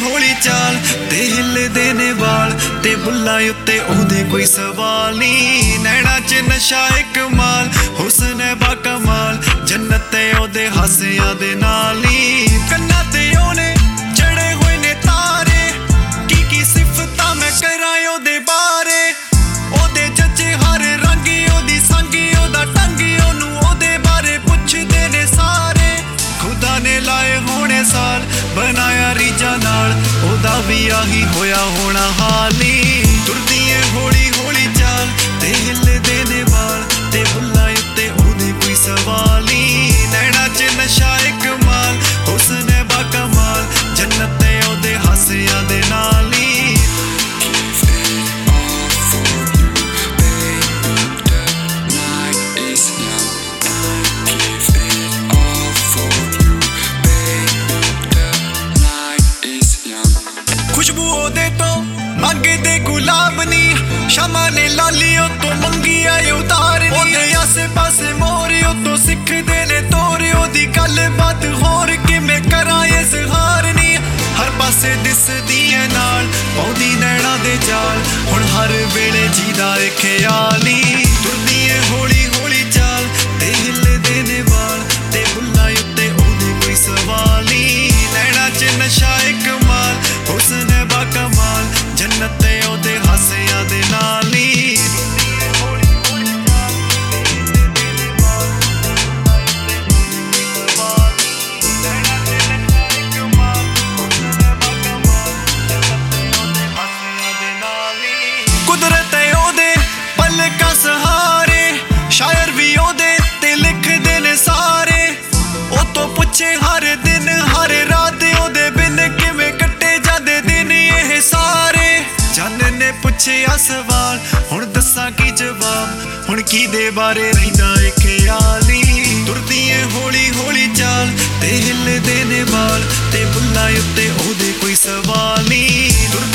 हौली चाल ते हिलदे ने वाल ते बुल्ला उत्ते ओहदे कोई सवाल नी। नैना च नशा एक माल हुस्न है बाकमाल जन्नत ते ओहदे हासियां दे नाल नी। कन्ना ते ओने चढ़े हुए ने तारे की सिफतां मैं करां ओहदे बारे। ओहदे जच्चे हर रंगी ओहदी संगी ओहदा टंगी ओनू ओहदे बारे पुछदे ने सारे। खुदा ने लाए होने साल बनाया रीजा नाल ओहदा भी आही होया होना हाल नी। तुरदी है हौली हौली चाल ते हिलदे ने वाल ते बुल्ला उत्ते ओहदे कोई सवाल नी। नैना च नशा एक माल हुस्न है बाकमाल जन्नत ते ओहदे हासियां दे नाल नी। खुशबू ओहदे तो मंगदे गुलाब नी शमा ने लालियों तो मंगी आई उतार नी। आसे पासे मोरियों तो सिखदे ने तोरे ओहदी गल बात होर किवें करां इज़हार नी। हर पासे दिसदी है नाल पौंदी नैना दे जाल हुण हर वेले जीदा ए ख्याल नी। तुरदी है हौली हौली चाल ते हिलदे ने वाल ते बुल्ला उत्ते ओहदे कोई सवाल नी। नैना च नशा एक माल हुस्न है बाकमाल जन्नत ते ओहदे हासियां दे नाल नी। कुदरत है ओहदे पलकां सहारे शायर भी ओहदे ते लिखदे ने सारे। ओ तो पुछे हर दिन हर रात ओहदे बिन किवें कट्टे जांदे दिन ये सारे। जान ने पुछया सवाल हुण दस्सां की जवाब हुण कीदे बारे रहिंदा ए ख्याल नी। तुरदी है हौली हौली चाल ते हिलदे ने वाल ते बुल्ला उत्ते ओहदे कोई सवाल नी।